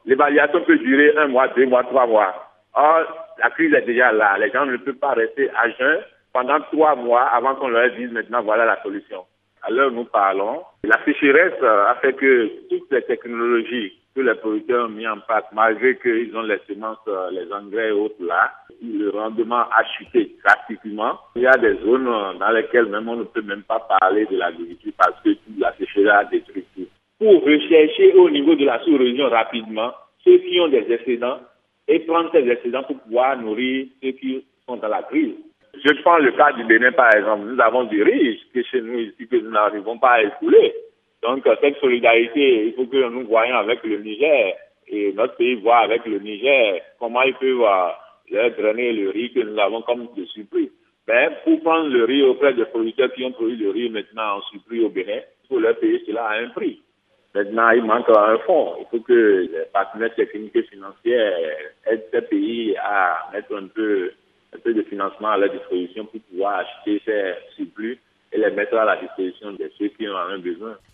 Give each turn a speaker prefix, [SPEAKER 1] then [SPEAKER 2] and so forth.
[SPEAKER 1] L'évaluation peut durer 1 mois, 2 mois, 3 mois. Or, la crise est déjà là. Les gens ne peuvent pas rester à jeun pendant 3 mois avant qu'on leur dise maintenant voilà la solution. À l'heure où nous parlons, la sécheresse a fait que toutes les technologies que les producteurs ont mis en place, malgré qu'ils ont les semences, les engrais et autres là, le rendement a chuté drastiquement. Il y a des zones dans lesquelles même on ne peut même pas parler de l'agriculture parce que la sécheresse a détruit tout. Pour rechercher au niveau de la sous-région rapidement ceux qui ont des excédents et prendre ces excédents pour pouvoir nourrir ceux qui sont dans la crise. Je prends le cas du Bénin, par exemple. Nous avons du riz que chez nous ici que nous n'arrivons pas à écouler. Donc, cette solidarité, il faut que nous voyions avec le Niger et notre pays voit avec le Niger comment ils peuvent leur drainer le riz que nous avons comme de surplus. Mais pour prendre le riz auprès des producteurs qui ont produit le riz maintenant en surplus au Bénin, il faut leur payer cela à un prix. Maintenant, il manque un fonds. Il faut que les partenaires techniques et financiers aident ces pays à mettre un peu de financement à leur disposition pour pouvoir acheter ces surplus et les mettre à la disposition de ceux qui en ont besoin.